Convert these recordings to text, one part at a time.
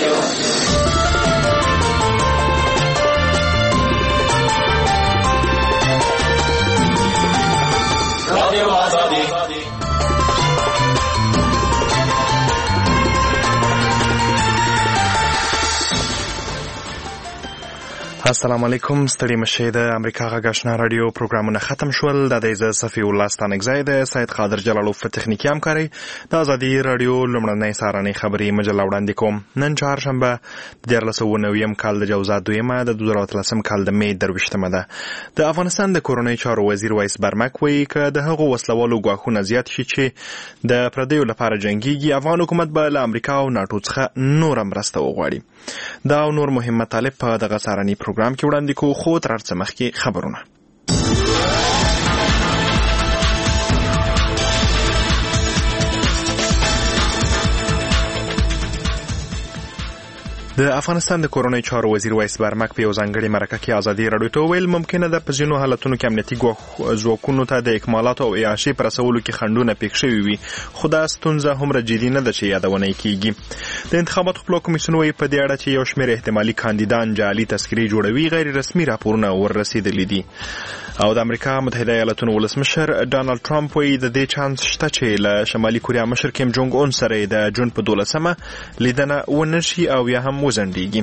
السلام علیکم. ستړي مشه د امریکا غږ آشنا رادیو پروګرامونه ختم شول. د دې صفي الله ستانګزای د سید قادر جلالوف په تخنیکی همکاري د ازادي رادیو لمړنۍ سارنۍ خبري مجله وړاندې کوم. نن چهارشنبه د 2019 کال د جوزا دویمه د 2013 کال د می 23مه ده. د افغانستان د کورونی چارو وزیر وایس برمک وایي ک د هغو وسلوالو غواخونه زیات شي چې د پردیو لپاره جنگيږي، افغان حکومت به له امریکا او ناتو څخه نور مرسته وغواړي. دا او نور مهم مطالب په دغه سارنۍ پروګرام کې وړاندې کوو، خو تر څه مخکې خبرونه. د افغانستان د کورونی چارو وزیر وایس برمک په یو ځانګړي مرکه کې ازادي رادیو ته ویل ممکنه ده په ځینو حالتونو کې امنیتي ځواکونو ته د اکمالاتو او عیاشۍ پر رسولو کې خنډونه پېښ شوي وي، خو دا ستونزه هومره جدي نه ده چې یادونه کیږي. د انتخاباتو خپلواک کمیسیون وایي په دې اړه چې یو شمېر احتمالي کاندیدان جعلي تذکرې جوړوي غیر رسمي راپورونه وررسېدلي دي. او د امریکا متحده ایالاتونو ولسمشر ډانلډ ټرمپ وایي د دې چانس شته چې له شمالي کوریا مشر کیم جونګ اون سره د جون په 12مه لیدنه ونشي او یا هم وزندیږي.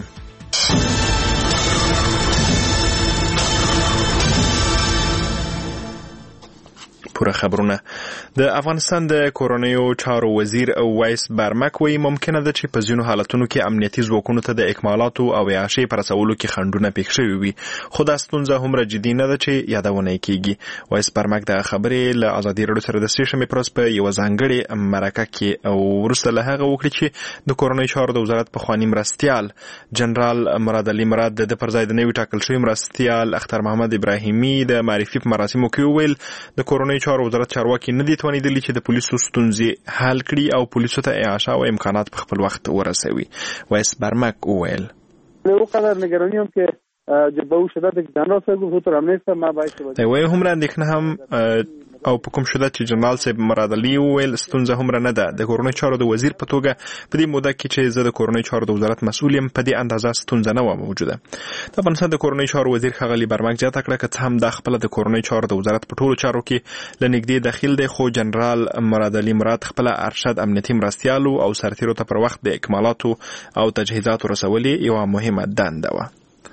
پوره خبرونه. د افغانستان د کورونیو چارو وزیر وایس برمک وایي ممکنه ده چې په ځینو حالتونو کې امنیتي ځواکونو ته د اکمالاتو او عیاشۍ پر رسولو کې خنډونه پېښ شوي وي، خو دا ستونزه هومره جدي نه ده چې یادونه کیږي. وایس برمک د خبرې له ازادي رادیو سره د سېشنبې پر ورځ په یو ځانګړي مرکه کې او وروسته له هغه وکړي چې د کورونیو چارو د وزارت پخواني مرستیال جنرال مراد علي مراد د پر ځای د نوي ټاکل شوي مرستیال اختر محمد ابراهیمي د معرفي په مراسمو کې وویل د کورونیو چارو وزارت چارواکي نه دي توانیدلي چې د پولیسو ستونزې حل کړي او پولیسو ته اعاشه او امکانات په خپل وخت ورسوي. وایس برمک وویل وقدر نگرانیم که به او شدت جنرال صاحب خطر امنیت ما باید وایي هومره اندېښنه هم او په کوم شدت چې جنرال صاحب مراد علي وویل ستونزه هومره نه ده. د کورونی چارو د وزیر په توګه په دې موده کې چې زه د کورونی چارو د وزارت مسؤل یم په دې اندازه ستونزه نه و موجوده. د افغانستان د کورونی چارو وزیر ښاغلي برمک زیاته کړه که څه هم د خپل د کورونی چارو د وزارت په ټولو چارو کې لنګدې داخل دی، خو جنرال مراد علي مراد خپل ارشد امنیتي مرستیالو او سرتیرو ته پر وخت د اکمالاتو او تجهیزاتو رسولي یو مهمه دنده و.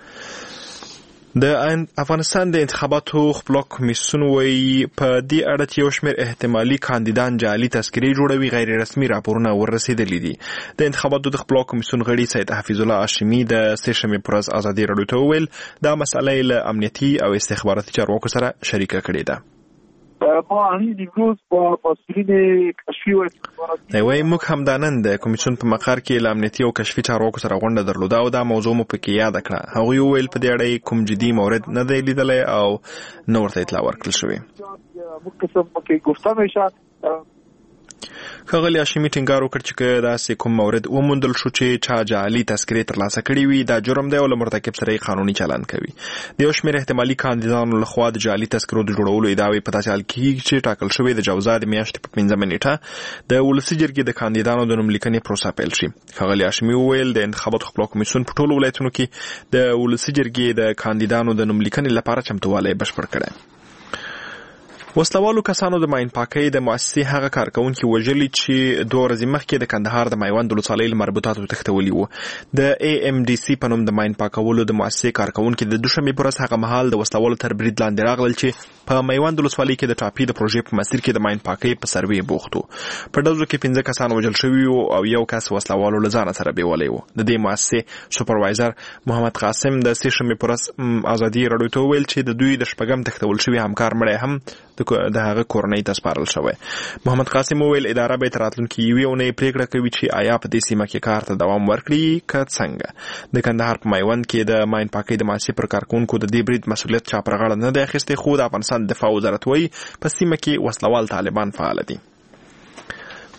د افغانستان د انتخاباتو خپلواک کمیسیون وایي په دې اړه چې یو شمېر احتمالي کاندیدان جعلي تذکرې جوړوي غیر رسمي راپورونه وررسېدلي دي. د انتخاباتو د خپلواک کمیسیون غړي سید حفیظ الله هاشمي د سېشنبې پر ورځ ازادي رادیو ته وویل دا مسله یې له امنیتي او استخباراتي چارواکو سره شریکه کړې ده. ما همین امروز با مسئولین کشفی و استخباراتی وایي موږ همدانن د کمیسیون په مقر کې له امنیتي او کشفي چارواکو سره غونډه درلوده او دا موضوع مو پکې یاد کړه. هغوی وویل په دې اړه کوم جدي مورد نه دی لیدلی او نه ورته اطلاع ورکړل شوې. موږ قسم کې گفته میشه ښاغلي هاشمي ټینګار وکړ چې که داسې کوم مورد وموندل شو چې چا جعلي تذکرې ترلاسه کړي وي دا جرم دی او له مرتکب سره یې قانوني چلند کوي. د یو شمېر احتمالي کاندیدانو لخوا د جعلي تذکرو د جوړولو ادعاوې په داسې حال کې چې ټاکل شوې د جوزا د میاشتې په 15مه نیټه د ولسي جرګې د کاندیدانو د نوملیکنې پروسه پیل شي. ښاغلي هاشمي وویل د انتخاباتو خپلواک کمیسیون په ټولو ولایتونو کې د ولسي جرګې د کاندیدانو د نوملیکنې لپاره چمتووالی بشپړ کړی. وسلوالو کسانو د ماین پاکۍ د مؤسسې هغه کارکونکي وژلي چې 2 ورځې مخکې د کندهار د میوند ولسوالۍ له مربوطاتو تښتولي وو. د AMDC په نوم د ماین پاکولو د مؤسسې کارکونکي د دوشنبې په ورځ هغه مهال د وسلوالو تر برید لاندې راغلل چې په میوند ولسوالۍ کې د ټاپي د پروژې په مسیر کې د ماین پاکۍ په سروې بوخت وو. په ډزو کې 15 کسان وژل شوي وو او یو کس وسلوالو له ځانه سره بیولی وو. د دې مؤسسې سوپروایزر محمد قاسم د سېشنبې په ورځ ازادي رادیو ته وویل چې د دوی د شپږم تښتول شوي همکار مړی هم د هغه کورنۍ ته سپارل شوی. محمد قاسم وویل اداره به تر راتلونکي یوې اونۍ پریکړه کوي چې آیا په دې سیمه کې کار ته دوام ورکړي که څنګه. د کندهار په میوند کې د ماین پاکۍ د مؤسسې پر کارکونکو د دې برید مسؤلیت چا پر غاړه نه دی اخیستی، خو د افغانستان دفاع وزارت وایي په سیمه کې وسلوال طالبان فعال دي.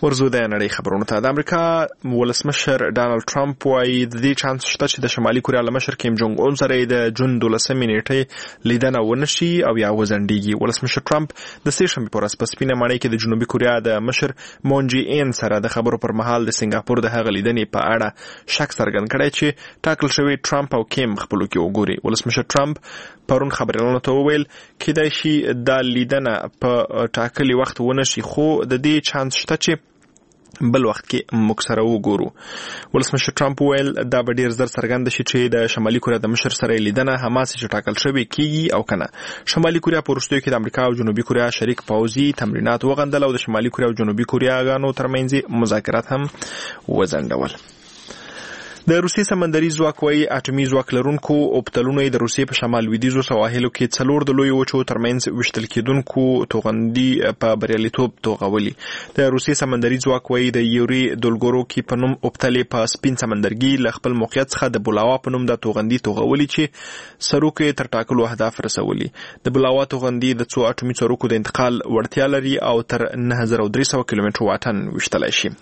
ورزو د نړۍ خبرونه ته. د امریکا ولسمشر ډانلډ ټرمپ وايي د دې چانس شته چې د شمالي کوریا له مشر کیم جونګ اون سره د جون 12 نیټه لیدنه ونشي او یا وزندګي. ولسمشر ټرمپ د سېشنبې پر اساس په سپینه ماڼۍ کې د جنوبي کوریا د مشر مون جي ان سره د خبرو پر مهال د سنگاپور د هغه لیدنې په اړه شک څرګند کړی چې ټاکل شوی ټرمپ او کیم خپلو کې وګوري. ولسمشر ټرمپ پرون خبرونه ته وویل کېدای شي دا لیدنه په ټاکلي وخت ونشي، خو د دې چانس شته چې بل وخت کې موږ سره وګورو. ولسمشر ټرمپ ویل دا به ډیر زر څرګند شي چې د شمالي کوریا د مشر سره لیدنه هماس چې ټاکل شوی کیږي او کنه. شمالي کوریا په وروستیو کې د امریکا او جنوبي کوریا شریک پوځي تمرینات وغندل او د شمالي کوریا او جنوبي کوریاګانو ترمنځ مذاکرات هم وځنډول. د روسیې سمندري ځواک وايي اټومي ځواک لرونکو اوبتلونو د روسیې په شمال لویدیځو سواحلو کې 4 د لوی وچو ترمنځ وشتل کېدونکو توغندي په بریالیتوب توغولي. د روسیې سمندري ځواک وايي د یوري دولګوروکي په نوم اوبتلې په سپین سمندرګي له خپل موقعیت څخه د بولاوا په نوم د توغندي توغولي چې سروکې تر ټاکلو اهداف رسولي. د بولاوا توغندي د څو اټومي څروکو د انتقال وړتیا لري او تر 9300 کیلومتر واټن وشتلای شي.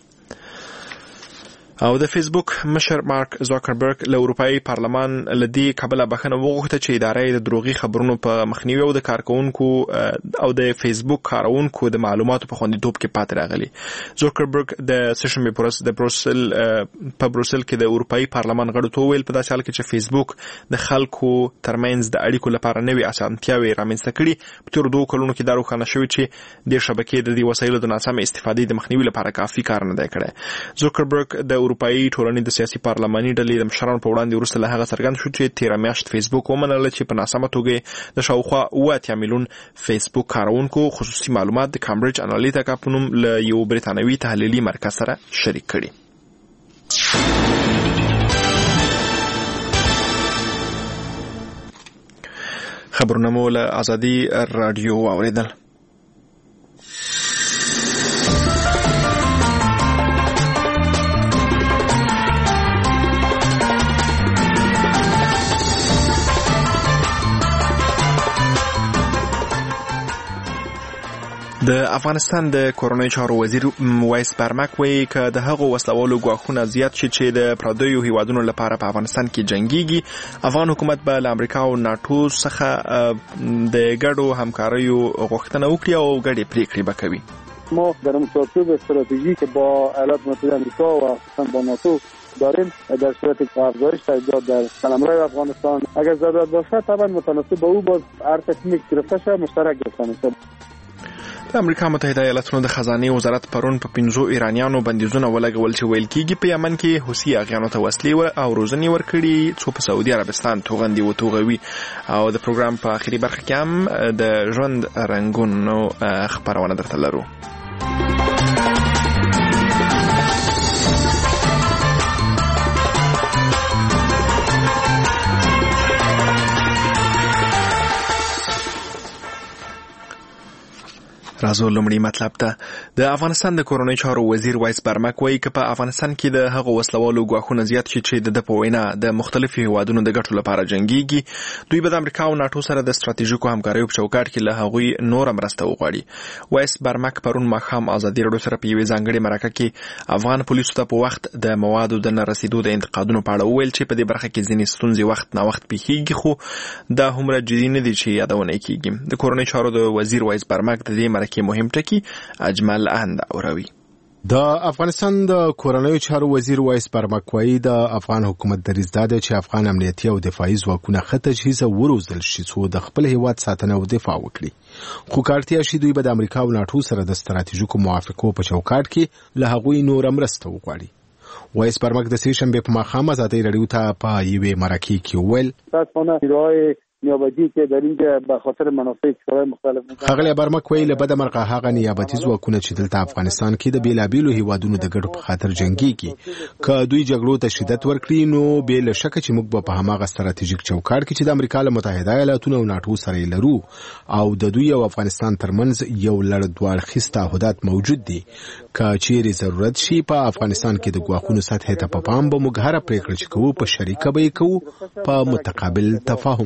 او د فیسبوک مشر مارک زاکربرګ له اروپאי پارلمان لدی کابل بخنه وغوښته چې ادارې د دروغي خبرونو په مخنیوي او د کارکونکو او د فیسبوک کارونکو د معلوماتو په خوندیتوب کې پات راغلي. زاکربرګ د سیشنبې پر د بروسل کې د اروپאי پارلمان غړو ته ویل په داسې حال کې چې فیسبوک د خلکو ترمنځ د اړیکو لپاره نوې اسانتیاوې رامنځته کړي. په تیر 2 کلونو کې دا روښانه شوی چې د شبکې د دې وسایلو د ناسم استفادې د مخنیوي لپاره کافي کار نه دی کړی. زاکربرګ د اروپאי ټولنې د سیاسي پارلماني ډلې د مشرانو په وړاندې وروسته له هغه څرګند شو چې تیر میاشت فیسبوک ومنله چې په ناسمه توګه د شاوخوا 8 میلیون فیسبوک کارونکو خصوصي معلومات د کامبرج انالیتیکا په نوم له یو بریتانوي تحلیلي مرکز سره شریک کړي. خبرونه مو له ازادي رادیو اوریدل. د افغانستان د کورونای چارو وزیر وایس برمک وایي چې د هغو وسلوالو غواخونه زیات شي چې د پردیو هیوادونو لپاره په افغانستان کې جنگيږي. افغان حکومت به له امریکا او ناتو څخه د ګډو همکاریو غوښتنه وکړي او ګډې پریکړې وکړي. ما در مصاحبه استراتژیک با ایالات متحده آمریکا و خصوصا با ناتو داریم در صورت افزایش تجهیزات در قلمرو افغانستان اگر ضرورت باشه طبعا متناسب با او باز هر تصمیمی گرفته شه مشترک گرفته میشه. د امریکا متحده ایالاتونو د خزانه وزارت پرون په 15 ایرانیانو بندیزونه ولګول چې ویل کېږي په یمن کې حوثي اغیانو ته وسلې او روزنې ورکړي څو په سعودي عربستان توغندي و توغوي. او د پروګرام په اخري برخه کې هم د ژوند رنگونو خبرونه درته لرو. راځو لومړی مطلب ته. د افغانستان د کورونای چارو وزیر وایس برمک وایي چې په افغانستان کې د هغو وسلوالو غواخونه زیات شي چې د پوینا د مختلفو هیوادونو د ګټو لپاره جنگيږي. دوی به د امریکا او ناتو سره د ستراتیژیکو همکاریو په چوکاټ کې له هغوی نور مرسته وغواړي. وایس برمک پرون ماښام ازادي رادیو سره په یوې ځانګړې مرکه کې افغان پولیسو ته په وخت د موادو د نرسیدو د انتقادونو په اړه وویل چې په دې برخه کې ځینې ستونزې وخت نه وخت پیښیږي، خو دا هومره جدي نه دي چې یادونه کیږي. د کورونای چارو د وزیر وایس برمک د دې مرکه مهم ټکی اجمل اند اوروي. د افغانستان د کورونای چارو وزیر وایس برمک وایي د افغان حکومت دریځ ده چې افغان امنیتي او دفاعي ځواکونه ښه تجهیز وروزل شي څو د خپل هیواد ساتنه او دفاع وکړي. خو کارتیا شي دوی به د امریکا او ناتو سره د ستراتیژیکو موافقو په چوکاټ کې له هغوی نور مرسته وکړي. وایس برمک د سیشنبې په ماښام ازادي رادیو ته په یوې مرکه کې ویل نیابتی که در اینجا به خاطر منافع کشورهای مختلف خغلی برمک ویل بد مرقه هغه نیابتي ځواکونه چې دلته افغانستان کې د بیلابیلو هیوادونو د ګډو په خاطر جنگيږي که دوی جګړو ته شدت ورکړي نو بل شک چې موږ په هماغه ستراتیژیک چوکاټ کې چې د امریکا له متحده ایالاتونو او ناتو سره لرو او د دوی او افغانستان ترمنځ یو لړ دوه تعهدات موجود دي که چیرې ضرورت شي په افغانستان کې د غواخونو سطح ته په پام به موږ هر پریکړه چې کوو په شریکه به کوو په متقابل تفاهم به وي.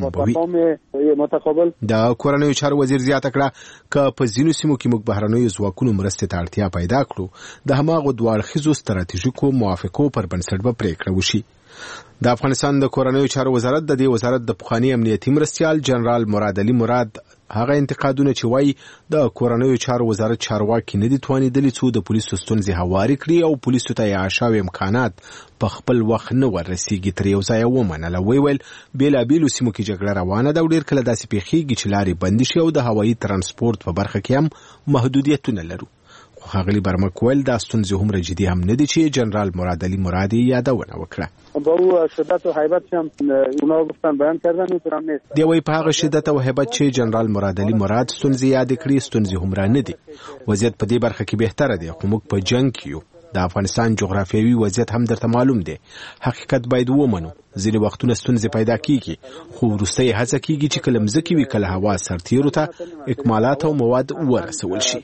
تفاهم متقابل. د کورنیو چارو وزیر زیاته کړه ک په ځینو سیمو کې موږ بهرنیو ځواکونو مرستې ته اړتیا پیدا کړو د هماغو دوه اړخیزو ستراتیژیکو موافقو پر بنسټ به پریکړه وشي. د افغانستان د کورنیو چارو وزارت د دې وزارت د پخوانی امنیتي مرستیال جنرال مراد علي مراد هغه انتقادونه چې وایي د کورنیو چارو وزارت چارواکي نه دي توانیدلي څو د پولیسو ستونزې هواري کړي او پولیسو ته یې شاوې امکانات په خپل وخت نه ورسیږي تر یو ځای ومنله. ویل بیلابیلو سیمو کې جګړه روانه ده او ډېر کله داسې پیښیږي چې لارې بندې شي او د هوایي ترانسپورت په برخه کې هم محدودیتونه لرو. ښاغلي برمکویل دا ستونزې هم جدي هم نه دي چې جنرال مراد علي مراد یادونه وکړه. با او شدت و هیبت هم اونا گفتن بیان کردن میتونم نیست. دی وی په هغه شدت او هیبت چې جنرال مراد علي مراد ستونزې یاد کړې ستونزې هم را نه دي. وضعیت په دې برخه کې بهتره دی خو موږ په جنگ کې یو. د افغانستان جغرافیوي وضعیت هم درته معلوم دی. حقیقت باید ومنو. ځینې وختونه ستونزې پیدا کیږي خو وروسته یې هڅه کیږي چې کله مځکې وي کله هوا سرتیرو ته اکمالات او مواد ورسول شي.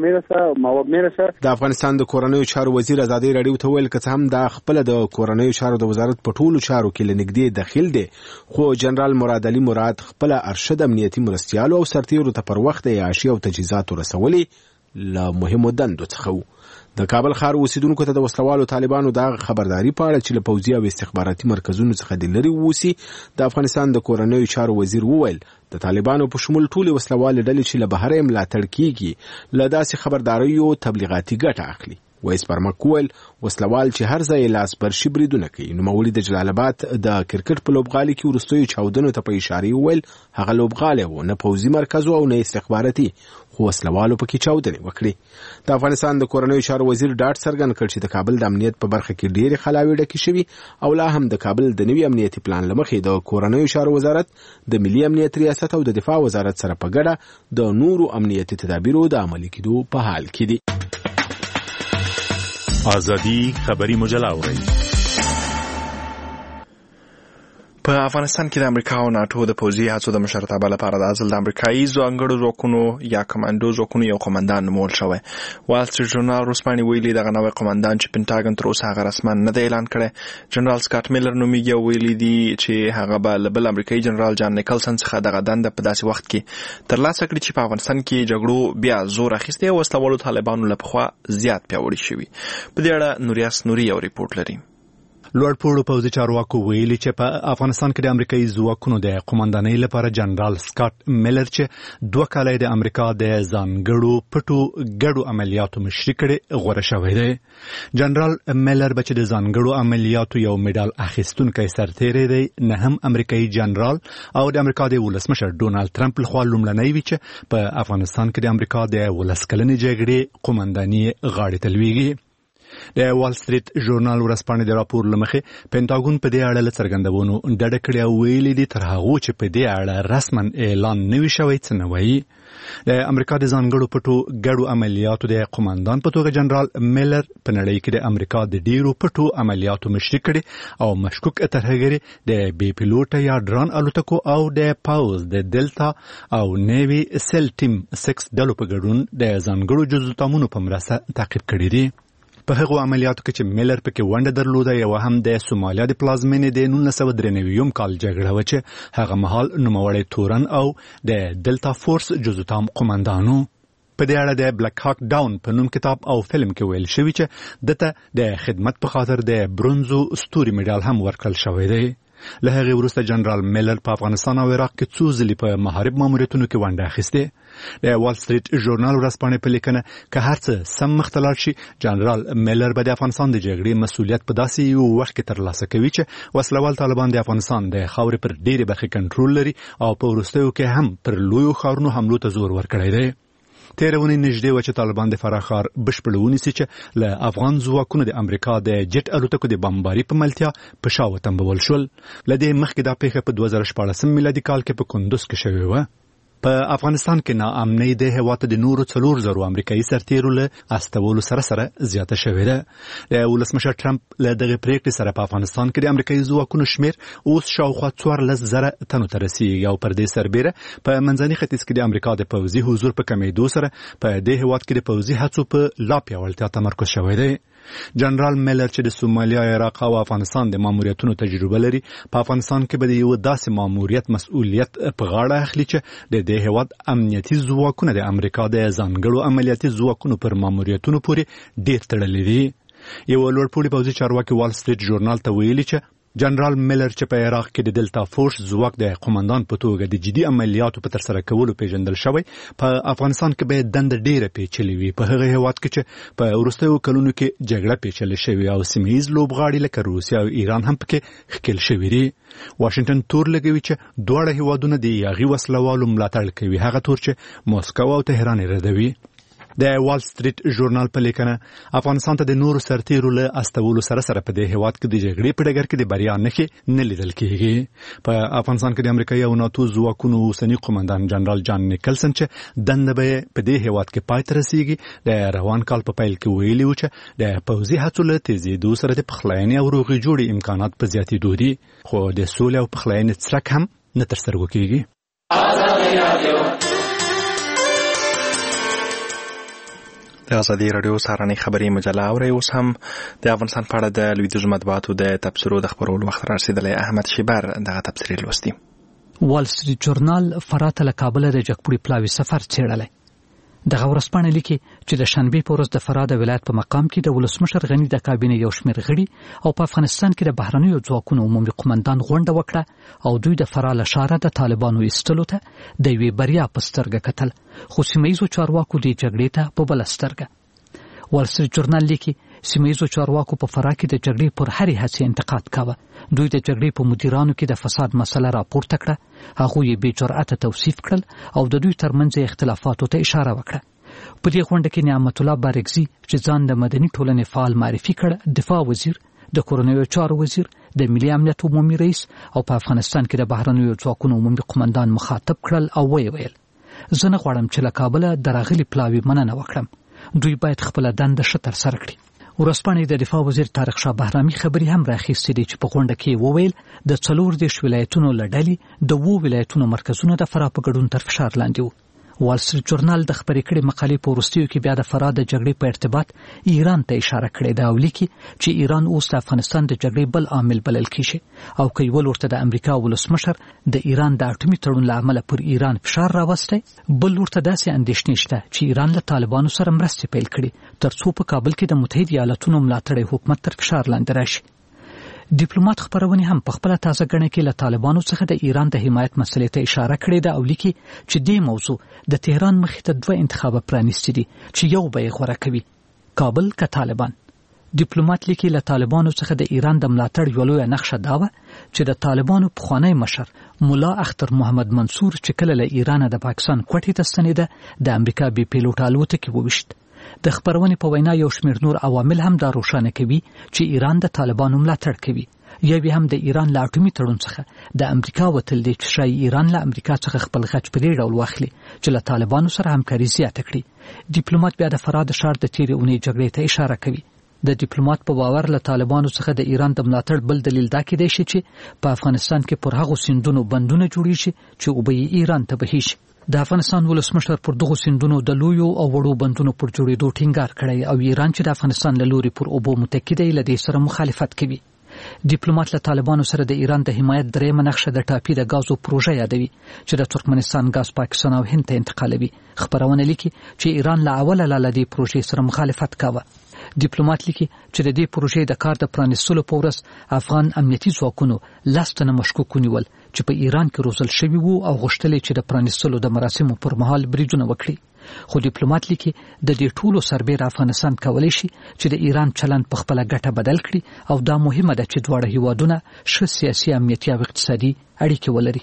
د افغانستان د کورنیو چارو وزیر ازادي راډیو ته ویل که څه هم دا خپل د کورنیو چارو د وزارت په ټولو چارو کې لنږدې داخل دی خو جنرال مراد علي مراد خپل ارشد امنیتي مرستیالو او سرتیرو ته پر وخت عیاشي او تجهیزات ورسولي له مهمو دندو څخه. د کابل ښار اوسیدونکو ته د وسلوالو طالبانو د خبرداري په اړه چې له پوځي او استخباراتي مرکزونو څخه د لري ووسی د افغانستان د کورنیو چارو وزیر وویل د طالبانو په شمول ټولې وسلوالې ډلې چې له بهر ملاتړ کیږي له داسې خبرداریو تبلیغاتي ګټه اخلي. وایس پرمکویل وسلوال چې هر ځای لاس برشي بریدونه کوي. نوموړي د جلال آباد د کرکټ په لوبغالي کې وروستیو چاودنو ته په اشاره وویل هغه لوبغالی و نه پوځي مرکز او نه استخباراتي خو وسلوالو پکې چاودنې وکړي. د افغانستان د کورنیو چارو وزیر ډاډ څرګند کړ چې د کابل د امنیت په برخه کې ډېرې خلاوې ډکې شوي او لا هم د کابل د نوي امنیتي پلان له مخې د کورنیو چارو وزارت د ملي امنیت ریاست او د دفاع وزارت سره په ګډه د نورو امنیتي تدابیرو د عملي کېدو په حال کې دي. آزادی خبری مجله اورئ. په افغانستان کې د امریکا او ناتو د پوځي هڅو د مشرتابه لپاره د ازل د امریکایي ځانګړو ځواکونو یا کمانډو ځواکونو یو قومندان نومول شوی. وال سټریټ ژورنال روسپاڼې ویلي دغه نوی قومندان چې پینټاګن تر اوسه هغه رسما نه دی اعلان کړی. جنرال سکاټ میلر نومیږي او ویلي دي چې هغه به له بل امریکایي جنرال جان نیکلسن څخه دغه دنده په داسې وخت کې ترلاسه کړي چې په افغانستان کې جګړو بیا زور اخیستی او وسلوالو طالبانو له پخوا زیات پیاوړي شوي. په دې اړه نوریاس نوري یو ریپورټ لري. لوړ پوړو پوځي چارواکو ویلي چې په افغانستان کې د امریکایي ځواکونو د قومندانۍ لپاره جنرال سکاټ میلر چې 2 کاله د امریکا د ځانګړو پټو ګډو عملیاتو مشري کړي غوړه شوی دی. جنرال میلر به چې د ځانګړو عملیاتو یو میډال اخیستونکی سرتیری دی نه هم امریکایي جنرال او د امریکا د ولسمشر ډونالد ټرمپ لخوا لومړنی وي چې په افغانستان کې د امریکا د 19 کلنې جګړې قومنداني غاړې ته لویږي. د وال سټریټ ژورنال ورځپاڼې د راپور لمخې پینټاګون په دې اړه څرګندونو ډډه کړې او ویلي دي تر هغه چې په دې اړه رسما اعلان نه وي شوی څه نه وایي. د امریکا د ځانګړو پټو ګډو عملیاتو د قومندان په توګه جنرال میلر په نړۍ کې د امریکا د ډیرو پټو عملیاتو مشري کړي او مشکوک ترهګري د بي پیلوټ یا ډرون الوتکو او د پاوز د دلتا او نیوی سیل ټیم 6 ډلو په ګډون د ځانګړو جزء په مرسته تعقیب کړي دي. په هغو عملیاتو کې چې میلر پکې ونډه درلوده یو هم د سومالیا د پلازمینې د 1993 کال جګړه و چې هغه مهال نوموړی تورن او د دلتا فورس جزوتام قومندانو. په دې اړه د بلیک هاک ډاون په نوم کتاب او فلم کې ویل شوی چې دته د خدمت په خاطر د برونزو ستوري میډال هم ورکړل شوی دی. له هغې وروسته جنرال میلر په افغانستان او عراق کې څو ځلې په محارب ماموریتونو کې ونډه اخیستې. د وال سټریټ ژورنال ورځپاڼې په لیکنه که هر څه سم مخته لاړ شي جنرال میلر به د افغانستان د جګړې مسؤلیت په داسې یو وخت کې ترلاسه کوي چې وسلوال طالبان د افغانستان د خاورې پر ډېرې برخې کنټرول لري او په وروستیو کې هم پر لویو ښارونو حملو ته زور ورکړی دی. تیره اونۍ نږدې وه چې طالبان د فراه ښار بشپړ ونیسي چې له افغان ځواکونو د امریکا د جټ الوتکو د بمباري په ملتیا په شا وتمبول شول. له دې مخکې دا پیښه په 2014 میلادي کال کې په کندوز کې شوې وه. په افغانستان کې ناامنۍ د هېواد د نورو 4,000 امریکایي سرتیرو له استولو سره زیاته شوې ده. د ولسمشر ټرمپ له دغې پریکړې سره په افغانستان کې د امریکایي ځواکونو شمېر اوس شاوخوا 14,000 تنو ته رسیږي او پر دې سربیره په منځني ختیځ کې د امریکا د پوځي حضور په کمېدو سره په دې هېواد کې د پوځي هڅو په لا پیاوړتیا تمرکز شوی دی. جنرال میلر چې د سومالیا، عراق او افغانستان د ماموریتونو تجربه لري، په افغانستان کې به د یو داسې ماموریت مسؤلیت په غاړه اخلي چې د دې هیواد امنیتي ځواکونه د امریکا د ځانګړو عملیاتي ځواکونو پر ماموریتونو پورې ډیر تړلي دي. یو لوړپوړي پوځي چارواکي وال سټریټ ژورنال ته ویلي چې جنرال میلر چې په عراق کې د دلتا فورس ځواک د قومندان په توګه د جدي عملیاتو په ترسره کولو پیژندل شوی، په افغانستان کې به دنده ډیره پیچلې وي، په هغه هیواد کې چې په وروستیو کلونو کې جګړه پیچلې شوې او سیمه‌ییز لوبغاړي لکه روسیه او ایران هم پکې ښکېل شوي دي. واشنگټن تور لګوي چې دواړه هیوادونه د یاغي وسلوالو ملاتړ کوي، هغه تور چې موسکو او تهران ردوي. د وال سټریټ ژورنال په لیکنه افغانستان ته د نورو سرتیرو له استولو سره په دې هیواد کې د جګړې په ډګر کې د بریا نښې نه لیدل کېږي. په افغانستان کې د امریکایي او ناتو ځواکونو اوسني قومندان جنرال جان نیکلسن چې دنده به په دې هیواد کې پای ته رسیږي، د روان کال په پیل کې ویلي و چې د پوځي هڅو له تیزېدو سره د پخلاینې او روغې جوړې امکانات په زیاتېدو دي، خو د سولې او پخلاینې څرک هم نه ترسره کېږي. د ازادي راډیو سهارنۍ خبري مجله اورئ. اوس هم د افغانستان په اړه د لویدیځو مطبوعاتو د تبصرو د خپرولو وخت رارسېدلی. احمد شیبر دغه تبصرې لوستي. وال سټریټ ژورنال فرات له کابل د جګپوړي پلاوي سفر څېړلی. دغه ورځپاڼه لیکي چې د شنبې په ورځ د فرات ولایت په مقام کې د ولسمشر غني د کابینې یو شمېر غړي او په افغانستان کې د بهرنیو ځواکونو عمومي قومندان غونډه وکړه او دوی د فرات له ښاره د طالبانو ایستلو ته د یوې بریا په سترګه کتل، خو سیمه‌ییزو چارواکو دې جګړې ته په بله سترګه. وال سټریټ ژورنال لیکي سیمه‌ییزو چارواکو په فراه کې د جګړې پر هرې هڅې انتقاد کاوه. دوی د جګړې په مدیرانو کې د فساد مسله راپورته کړه، هغوی یې بې جرأته توصیف کړل او د دوی ترمنځ اختلافاتو ته اشاره وکړه. په دې غونډه کې نعمت الله بارکزي چې ځان د مدني ټولنې فعال معرفي کړ، دفاع وزیر، د کورنیو چارو وزیر، د ملي امنیت عمومي رئیس او په افغانستان کې د بهرنیو ځواکونو عمومي قومندان مخاطب کړل او ویل زه نه غواړم چې له کابله د راغلي پلاوي مننه وکړم، دوی باید خپله دنده ښه ترسره کړي. ورځپاڼې د دفاع وزیر طارق شاه بهرامي خبري هم راخیستې دي چې په غونډه کې وویل د 14 ولایتونو له ډلې د 2 ولایتونو مرکزونه د فراه په ګډون تر فشار لاندې وو. وال سټریټ ژورنال د خبرې کړې مقالې په وروستیو کې بیا د فراه د جګړې په ارتباط ایران ته اشاره کړې ده او لیکي چې ایران اوس د افغانستان د جګړې بل عامل بلل کېږي او که یو ورته د امریکا ولسمشر د ایران د اټومي تړون له امله پر ایران فشار راوستی، بل ورته داسې اندېښنې شته چې ایران له طالبانو سره مرستې پیل کړي ترڅو په کابل کې د متحده ایالاتونو ملاتړی حکومت تر فشار لاندې راشي. ډیپلوماټ خبرونه هم په خپل تازه غړنه کې له طالبانو څخه د ایران د حمایت مسلې ته اشاره کړې ده او لیکي چې دې موضوع د تهران مخې ته 2 انتخابه پرانیستي دي چې یو به یې غوره کوي، کابل که طالبان. ډیپلوماټ لیکي له طالبانو څخه د ایران د ملاتړ یو لویه نقشه دا وه چې د طالبانو پخوانی مشر مولا اختر محمد منصور چې کله له ایران د پاکستان کوټې ته ستنېده د امریکا بي پیلوټ الوتکې وویشت. د خبرونې په وینا یو شمېر نور عوامل هم دا روښانه کوي چې ایران د طالبانو ملاتړ کوي. یوې هم د ایران له اټومي تړون څخه د امریکا وتل دي چې شاید ایران له امریکا څخه خپل غچ په دې ډول واخلي چې له طالبانو سره همکاري زیاته کړي. ډیپلوماټ بیا د فراه د ښار د تیرې اونۍ جګړې ته اشاره کوي. د ډیپلوماټ په باور له طالبانو څخه د ایران د ملاتړ بل دلیل دا کېدای شي چې په افغانستان کې پر هغو سیندونو بندونه جوړیږي چې اوبه یې ایران ته بهیږي. د افغانستان ولسمشر پر دغو سیندونو د لویو او وړو بندونو پر جوړېدو ټینګار کړی او ایران چې د افغانستان له لوري پر اوبو متکی دی له دې سره مخالفت کوي. ډیپلوماټ له طالبانو سره د ایران د حمایت درېمه نقشه د ټاپي د غازو پروژه یادوي چې د ترکمنستان غاز پاکستان او هند ته انتقالوي. خبرونه لیکي چې ایران له اوله له دې پروژې سره مخالفت کاوه. ډیپلوماټ لیکي چې د دې پروژې د کار د پرانیستلو په ورځ افغان امنیتي ځواکونو 10 تنه مشکوک ونیول چې په ایران کې روزل شوي وو او غوښتل چې د پرانیستلو د مراسمو پر مهال بریدونه وکړي. خو ډیپلوماټ لیکي د دې ټولو سربېره افغانستان کولی شي چې د ایران چلند په خپله ګټه بدل کړي او دا مهمه ده چې دواړه هیوادونه ښه سیاسي، امنیتي او اقتصادي اړیکې ولري.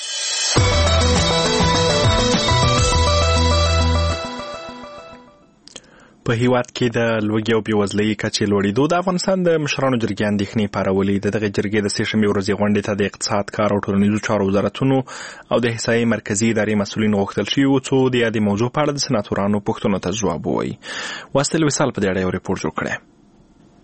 په هیواد کې د لوږې او بېوزلۍ کچې لوړېدو د افغانستان د مشرانو جرګې اندېښنې پارولې. د دغه جرګې د سې شنبې ورځې غونډې ته د اقتصاد، کار او ټولنیزو چارو وزارتونو او د احصایې مرکزي ادارې مسؤلین غوښتل شوي وو څو د یادې موضوع په اړه د سناتورانو پوښتنو ته ځواب ووایي. واصل وصال په دې اړه یو ریپورټ جوړ کړی.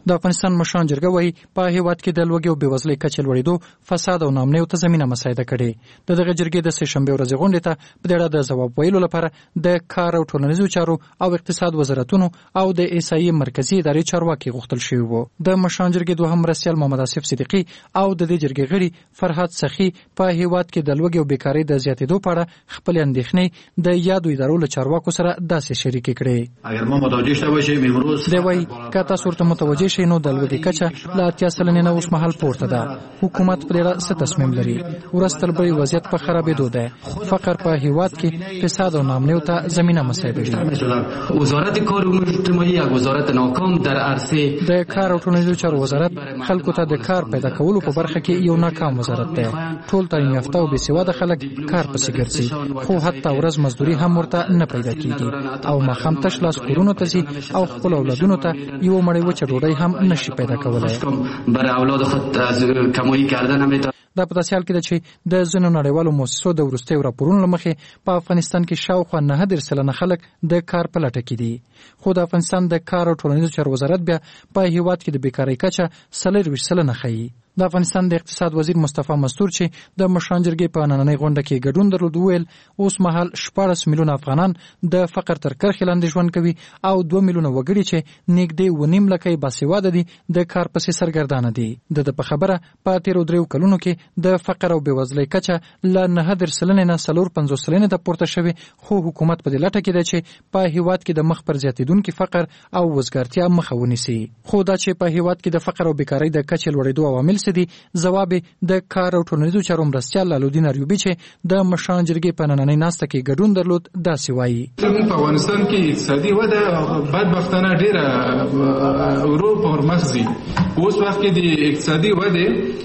د افغانستان مشران جرګه وایي په هیواد کې د لوږې او بېوزلۍ کچې لوړېدو فساد او ناامنیو ته زمینه مساعده کړې. دغه جرګې د سهشنبې ورځې غونډې ته په دې اړه د ځواب ویلو لپاره د کار او ټولنیزو چارو او اقتصاد وزارتونو او د ایسایي مرکزي ادارې چارواکي غوښتل شوي وو. د مشران جرګې دوهم مرستیال محمد آصف صدیقي او د دې جرګې غړي فرهاد سخي په هیواد کې د لوږې او بیکارۍ د زیاتېدو په اړه خپل اندېښنې د یادو ادارو له چارواکو سره داسې شریکې کړې. اگر ما متوجه شوه باشیم امروز دی وایي که تاسو ورته متوجه شئ نو د لوږې کچه له 80 سلنې نه اوس مهال پورته ده. حکومت په دې اړه څه تصمیم لري؟ ورځ تر بلې وضعیت په خرابېدو ده. فقر په هیواد کې فساد او ناامنیو ته زمینه مساعده ده. وزارت کار عمومی اجتماعی یک وزارت ناکام در عرصه د کار او ټولنیزو چارو وزارت خلکو ته د کار پیدا کولو په برخه کې یو ناکام وزارت دی. ټول تعلیم یافته او بېسواده خلک کار پسې ګرځي خو حتی ورځ مزدوري هم ورته نه پیدا کیږي او ماښام تش لاس کورونو ته ځي او خپل اولادونو ته یو مړۍ وچه ډوډۍ هم نشي پیدا کولی. برای اولاد خود کمایی کردن نمیتونه. دا په داسې حال کې ده چې د ځینو نړیوالو مؤسسو د وروستیو راپورونو له مخې په افغانستان کې شاوخوا 9 سلنه خلک د کار په لټه کې دي. خو د افغانستان د کار او ټولنیزو چارو وزارت بیا په هیواد کې د بیکارۍ کچه 24 سلنه ښیي. د افغانستان د اقتصاد وزیر مصطفی مستور چې د مشران جرګې په نننۍ غونډه کې ګډون درلود ویل اوس مهال 14 میلیونه افغانان د فقر تر کرښې لاندې ژوند کوي او 2 میلیونه وګړي چې نږدې 1.5 لکه باسواده دي د کار پسې سرګردانه دي. د په خبره په تیرو 3 کلونو کې د فقر او بېوزلۍ کچه له 9 سلنې نه 4.50 سلنې ته پورته شوې. خو حکومت په دې لټه کې ده چې په هیواد کې د مخ پر زیاتېدونکي فقر او وزګارتیا مخه ونیسي. خو دا چې په هیواد کې د فقر او بیکارۍ د کچې لوړېدو عوامل دي جواب د کار او ټولنیزو چارو مرستیال لالودین اریوبی چې د مشران جرګې په نننۍ ناسته کې ګډون درلود داسې وایي. په افغانستان کې اقتصادي وده بدبختانه ډیره ورو پر مخ ځي. اوس وخت کې د اقتصادي وده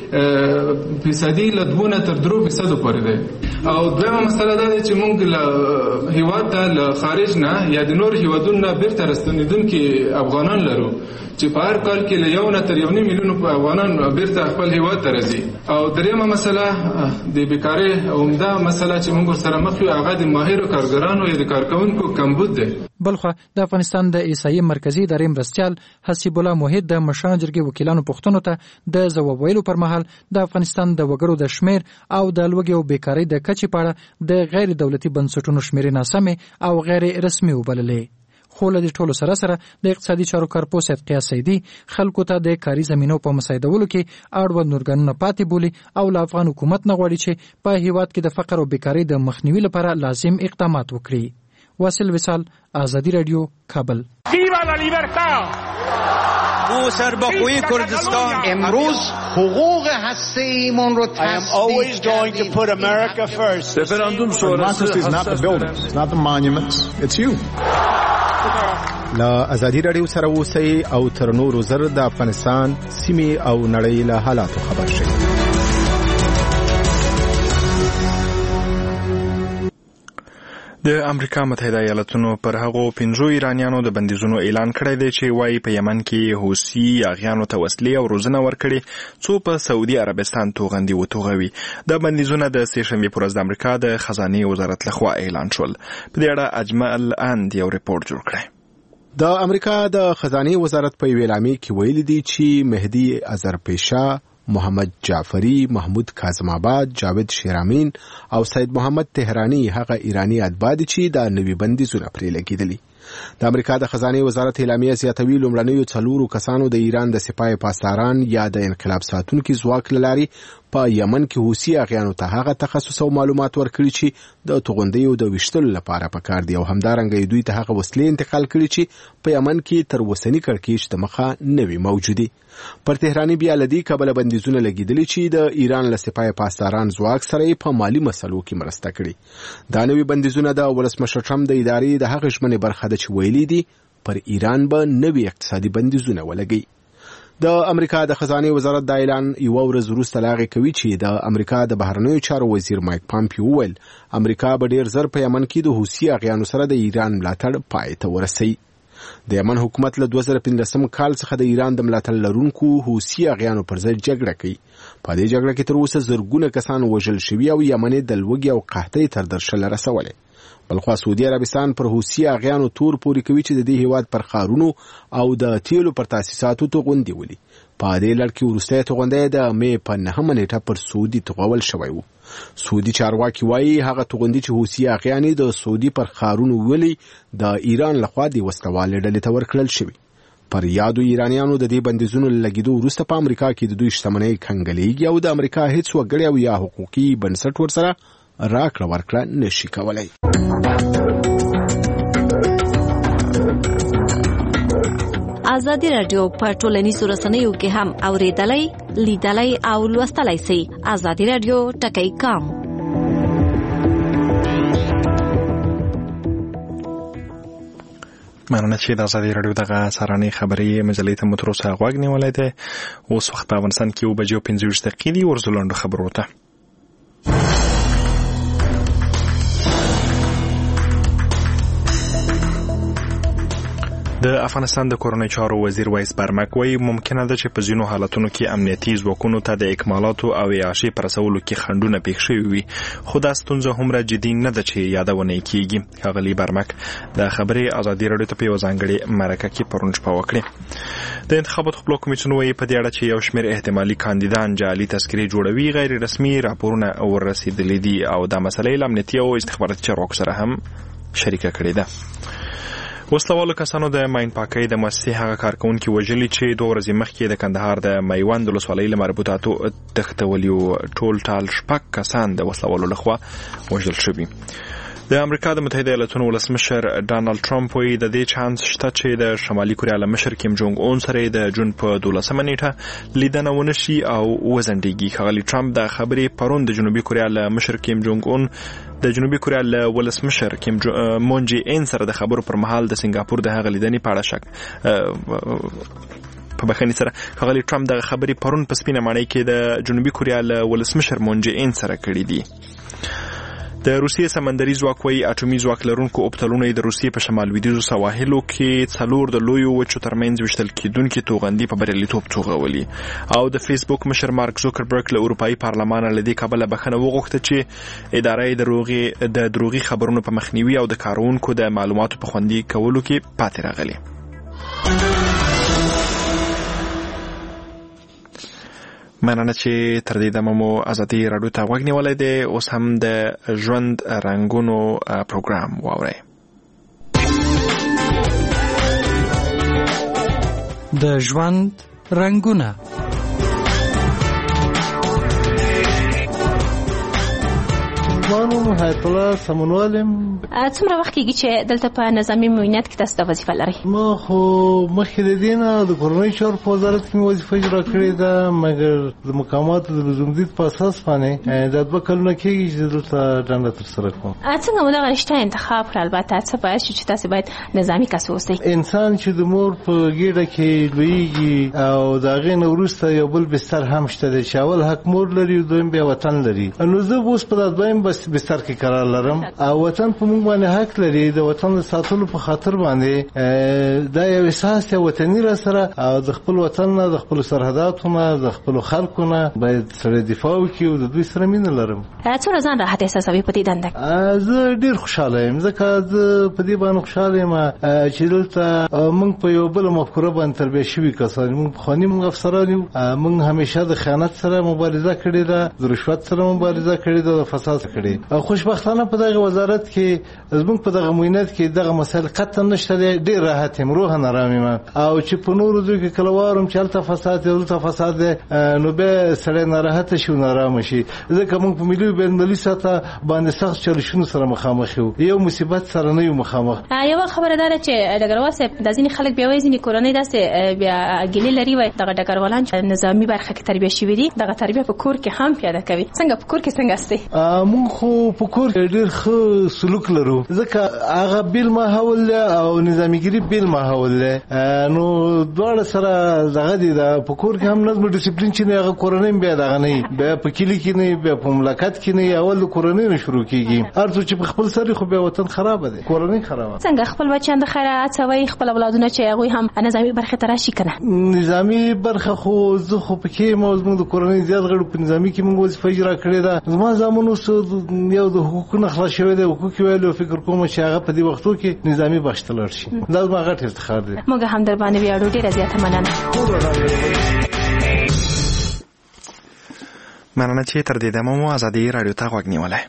فیصدي له 2 تر 3% پورې ده. او دویمه مسله ده چې موږ له هیواد ته له خارج نه یا د نور هیوادونو نه بیرته راستنیدونکي افغانان لرو چې په هر کال کې له 1 تر 1.5 میلیون افغانان بیرته خپل هیواد ته راځي. او دریمه مسله د بیکارۍ عمده مسله چې موږ سره مخ یو هغه د ماهرو کارګرانو یا د کارکونکو کمبود ده. بلخو د افغانستان د ایسایي مرکزي ادارې مرستیال حسیب الله موحد د مشران جرګې وکیلانو پوښتنو ته د ځواب ویلو پر مهال د افغانستان د وګړو د شمیر او د لوږې او بیکارۍ د کچې په اړه د غیر دولتي بنسټونو شمیرې ناسمې او غیر رسمي وبللې. خو له دې ټولو سره سره د اقتصادي چارو کارپو سید قیاس سیدي خلکو ته د کاري زمینو په مساعدولو کې اړوند نورګانونه پاتې بولي او له افغان حکومت نه غواړي چې په هیواد کې د فقر او بیکارۍ د مخنیوي لپاره لازم اقدامات وکړي. واصل وصال، آزادی رادیو، کابل. سرباخوی کردستان امروز حقوق هسته‌ایمون رو تثبیت کردیم. Referendum sonrası is not the buildings, it's not the monuments, it's you. لا آزادی رادیو سره اوسئ او تر نورو زر د افغانستان سیمې او نړۍ له حالاتو خبر شئ. د امریکا متحده ایالاتونو پر هغو 5 ایرانیانو د بندیزونو اعلان کړی دی چې وايي په یمن کې حوثي اغیانو ته وسلې او روزنه ورکړي څو په سعودي عربستان توغندي وتوغوي. د بندیزونه د سهشنبې پر ورځ د امریکا د خزانه وزارت لخوا اعلان شول. په دې اړه اجمل اند یو ریپورت جوړ کړی. د امریکا د خزانه وزارت په ویلامي کې ویلي دي چې مهدي اظهرپیشه، محمد جعفری، محمود کاظم آباد، جاوید شیرامین او سید محمد تهرانی هغه ایرانی اتباع دي چې د نوي بندیزونه پرې لګیدلي. د امریکا د خزانه وزارت اعلامیه زیاتوي لومړنیو 4 کسانو د ایران د سپاه پاسداران یا د انقلاب ساتونکو ځواک لاري په یمن کې حوثي اغیانو ته هغه تخصص او معلومات ورکړي چې د توغندیو د وشتلو لپاره پکار دي او همدارنګه دوی ته هغه وسلې انتقال کړي چې په یمن کې تر وسنی کړکېچ د مخه نوي موجودي. پر تهرانی بیا لدی کابل بندیزونه لګیدلي چې د ایران له سپاه پاسداران ځواک سره په مالی مسلو کې مرسته کړي. دا نوي بندیزونه د ولسمشر ټرمپ د ادارې د هغه ژمنې برخه ده چې ویلي دي پر ایران به نوي اقتصادي بندیزونه ولګي. د امریکا د خزانه وزارت د اعلان یو ورځ وروسته لاغې کوي چې د امریکا د بهرنیو چارو وزیر مایک پامپیو ویل امریکا به ډیر زر په یمن کې د حوثي اغیانو سره د ایران ملاتړ پای ته ورسوي. د یمن حکومت له 2015 کال څخه د ایران د ملاتړ لرونکو حوثي اغیانو پر ضد جګړه کوي. په دې جګړه کې تر اوسه زرګونه کسان وژل شوي او یمني د لوږې او قحطۍ تر درشل رسولې. بلخوا سعودي عربستان پر حوثي اغیانو تور پوري کوي چې د دې هیواد پر ښارونو او د تیلو پر تاسیساتو توغندي ولي. په دې لړ کې وروستی توغندی د مې په 9 نیټه پر سعودي توغول شوی و. سعودي چارواکي وایي هغه توغندي چې حوثي اغیان د سعودي پر ښارونو ولي د ایران لخوا د وسلوالې ډلې ته ورکړل شوي. پر یادو ایرانیانو د دې بندیزونو لګیدو وروسته په امریکا کې د دوی شتمنۍ کنګلېږي او د امریکا هیڅ وګړی او یا حقوقي بنسټ ورسره راکړه ورکړه نشي کولای. ازادي رادیو په ټولنیزو رسنیو کې هم اوریدلای، لیدلای او لوستلای شئ. ازادي رادیو ټکی کام. مننه چې د ازادي رادیو دغه سهارنۍ خبري مجلې ته مو تر اوسه غوږ نیولی دی. اوس وخت په افغانستان کې 7:25 دي. ورزلانډو خبرو ته د افغانستان د کورنۍ چارو وزیر وایس برمک وایي ممکنه ده چې په ځینو حالتونو کې امنیتي ځواکونو ته د اکمالاتو او عیاشۍ پر رسولو کې خنډونه پېښ شوي وي، خو دا ستونزه هومره جدي نه ده چې یادونه یې کېږي. ښاغلي برمک د خبرې ازادي راډیو ته په یوه ځانګړې مرکه کې پرون شپه وکړې. د انتخاباتو خپلواک کمیسیون وایي په دې اړه چې یو شمېر احتمالي کاندیدان جعلي تذکرې جوړوي غیر رسمي راپورونه ورسېدلي دي او دا مسله له امنیتي او استخباراتي چارواکو سره هم شریکه کړې ده. وسلوالو کسانو د ماین پاکۍ د مؤسسې هغه کارکونکي وژلي چې 2 ورځې مخکې د کندهار د میوند ولسوالۍ له مربوطاتو تښتولي وو. ټول ټال 6 کسان د وسلوالو لخوا وژل شوي. د امریکا د متحده ایالاتونو ولسمشر ډانلډ ټرمپ وایي د دې چانس شته چې د شمالي کوریا له مشر کیم جونګ اون سره د جون په 12 نیټه لیدنه ونشي او وزندګي. ښاغلي ټرمپ د خبرې پرون د جنوبي کوریا له مشر کیم جونګ اون د جنوبي کوریا له ولسمشر کیم مون جي ان سره د خبرو پر مهال د سنگاپور د هغه لیدنې په اړه شک په بخښنې سره ښاغلي ټرمپ د خبرې پرون په سپینه ماڼۍ کې د جنوبي کوریا له ولسمشر مون جي ان سره کړې دي. د روسیې سمندري ځواک وایي اټومي ځواک لرونکو اوبتلونه د روسیې په شمال لویدیځو سواحلو کې 4 د لویو وچو ترمنځ ویشتل کېدونکي توغندي په بریالیتوب توغولي. او د فیسبوک مشر مارک زوکربرګ له اروپایي پارلمان له دې کبله بخښنه وغوښته چې ادارې د دروغي خبرونو په مخنیوي او د کارونکو د معلوماتو په خوندي کولو کې پاتې راغلي. مننه چې تر دې دمه مو ازادي راډیو ته غوږ نیولی دی. اوس هم د ژوند رنګونو پروګرام واورئ. د ژوند رنګونه. مانو حیات الله سمونوالم. څومره وخت کېږي چې دلته په نظامي معاینات کې تاسو د وظیفه لرئ؟ ما خو مخکې د دې نه د کورنۍ چارو په وزارت کې وظیفه اجرا کړې ده، مګر د مقاماتو د لزومدید په اساس باندې دا 2 کلونه کېږي چې دلته دنده ترسره کوم. څنګه مو دغه رشته انتخاب کړل؟ البته څه باید چې تاسو باید نظامي کس اوسئ. انسان چې د مور په ګېډه کې لویږي او د هغې نه وروسته یو بل بستر هم شته دی چې اول حق مور لري او دویم بیا وطن لري. نو زه اوس په دویم بستر کې قرار لرم او وطن په موږ باندې حق لري. د وطن د ساتلو په خاطر باندې دا یو احساس دی وطني را سره او د خپل وطن نه د خپل سرحداتو نه د خپل خلکو نه باید سره دفاع وکړي او د دوی سره مینه لرم. څومره ځان راحت احساسوي په دې دنده؟ زه ډېر خوشحاله یم ځکه زه په دې باندې خوشحاله یم چې دلته موږ په یو بل مفکوره باندې تربیه شوي کسان یو. موږ پخواني موږ افسران یو. موږ همیشه د خیانت سره مبارزه کړې ده، د رشوت سره مبارزه کړې ده، د فساد کړې. خوشبختانه په دغه وزارت کې زموږ په دغه معاینات کې دغه مسایل قطعا نشته. ډېر راحت یم، روحاً آرام یم. او چې په نورو ځایو کې کله وارم چې هلته فساد دی هلته فساد دی نو بیا سړی ناراحته شي او نارامه شي، ځکه موږ په ملي او بینالمللي سطحه باندې سخت چالشونو سره مخامخ یو، یو مصیبت سره نه یو مخامخ. یوه خبره دا ده چې ډګروال صاحب د ځینې خلک بیا وایي ځینې کورنۍ داسې بیا ګیلې لري وایي دغه ډګروالان چې نظامي برخه کې تربیه شوي دي دغه تربیه په کور کې هم پیاده کوي. څنګه په کور کې څنګه استئ؟ موږ خو په کور کې ډېر ښه سلوک لرو ځکه هغه بیل ماحول او نظامیګری بیل ماحول نو دواړه سره دغه دي په کور کې هم نظم ډیسپلین چې نه هغه کورنۍ بیا دغه نه بیا په کلی کې نه بیا په مملکت کې نه اول کورنۍ نه شروع کیږي هر څه چې په خپل سر خو بیا وطن خراب دي کورنۍ خراب څنګه خپل بچیان د خیره اڅوي خپل اولادونه چې هغه هم نظامی برخه ته راشي کنه نظامی برخه خو زه خو پکې موږ د کورنۍ زیات غړو په نظامی کې موږ وظیفه اجرا کړې ده زما زمونو یو د حقوقو خلاص شوی دی حقوق ویلو فکر کوم چې هغه په دې وختو کې نظامی بشتلر شي دا زما غټ افتخار دی موږ هم در باندې ویاړو ډیره زیاته مننه چې تر دې دمو ازادي رادیو ته غوږ نیولای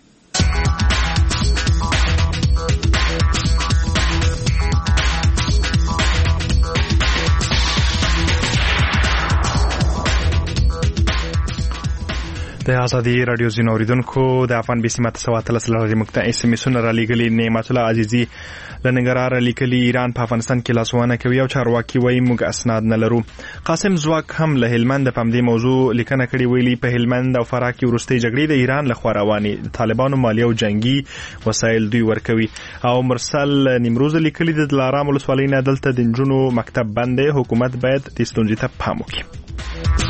د ازادي رادیو زینو اوریدونکو د افغان بي سي ماته سواتل سره مقطع اس ام اس نه لګلي نعمت الله عزیزي لنګرار لیکلي ایران په افغانستان کې لاسوانه کوي او چارواکي وایي موږ اسناد نه لرو قاسم زواک هم له هلمند په دې موضوع لیکنه کړې ویلي په هلمند او فراه کې ورستي جګړې د ایران لخوا رواني طالبانو مالی او جنگي وسایل دوی ورکوي او مرسل نیمروز لیکلي د دلارام ولسوالۍ نه دلته د جنونو مکتب بندې حکومت باید د ستونزې ته پام وکړي